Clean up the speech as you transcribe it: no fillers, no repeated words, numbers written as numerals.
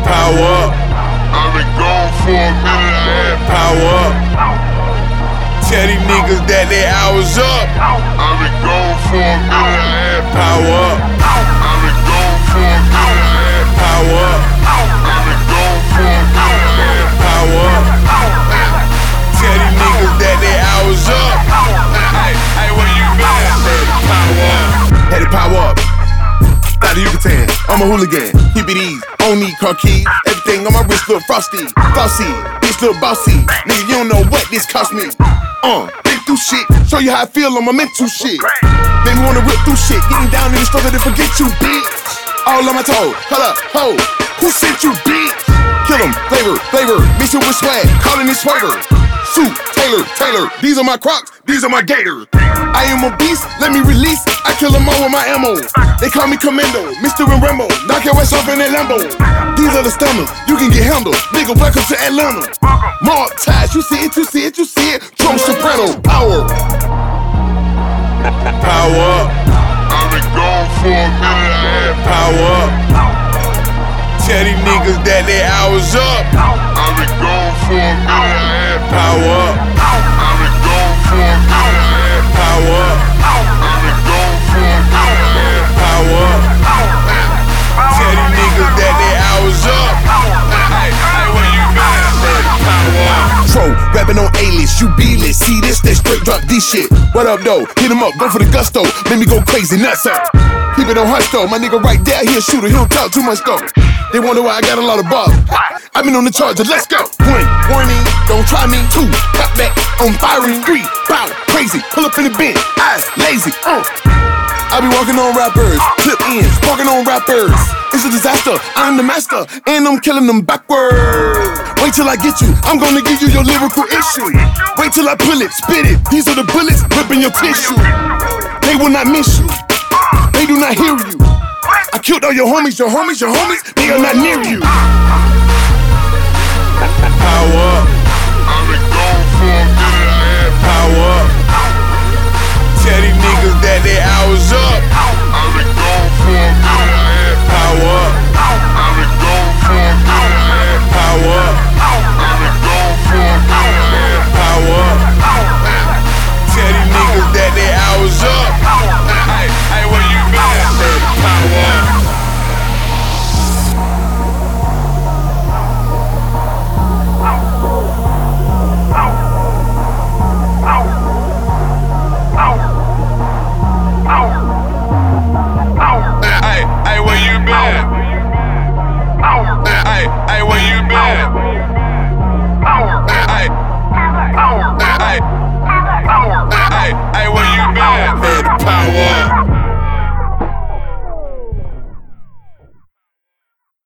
Power up. I've been gone for a minute, I had Power up. Tell these niggas that they hours up. I've been gone for a minute, I had Power up. I've been gone for a minute, I had Power up. I've been gone for a minute, I had Power up. Tell these niggas that they hours up. Hey, where you been? Power up. Had it power up. Out of Yucatan, I'm a hooligan. Keep it easy, don't need car keys. Everything on my wrist look frosty. Flossy, bitch look bossy. Nigga, you don't know what this cost me. Been through shit, show you how I feel on my mental shit. Made me wanna rip through shit, getting down in the struggle to forget you, bitch. All on my toe, hold up, ho. Who sent you, bitch? Kill 'em, flavor, mix it with swag, calling it swagger. Suit, Taylor, these are my Crocs, these are my Gators. I am a beast, let me release, I kill them all with my ammo. They call me Commando, Mr. and Rambo, knock your ass off in that Lambo. These are the stomachs, you can get handled, nigga, welcome to Atlanta. Mob ties, you see it, Trump Soprano, power. Power up. I've been gone for a minute, I had Power up. Tell these niggas that they hours up. I've been gone for a minute, I had Power up. I've been gone for a minute, I had Power up. I've been gone for a minute, I had Power up. Tell these niggas that they hours up. Hey, where you been? Power up. Tro, rapping on A-list, you B-list. See this, they straight drop this shit. What up, though? Hit him up, go for the gusto. Make me go crazy, nuts up. Keep it on hush, though. My nigga right there, he a shooter, he don't talk too much, though. They wonder why I got a lot of bars. I've been on the charger, let's go. 1, warning, don't try me. 2, cut back, on firing. 3, bow, crazy, pull up in the bench. Eyes, lazy, I be walking on rappers, clip ins, walking on rappers. It's a disaster, I'm the master, and I'm killing them backwards. Wait till I get you, I'm gonna give you your lyrical issue. Wait till I pull it, spit it, these are the bullets ripping your tissue. They will not miss you, they do not hear you. I killed all your homies, they are not near you. Power up. I've been gone for a minute, I had Power up. Tell these niggas that they hours up. I've been gone for a minute,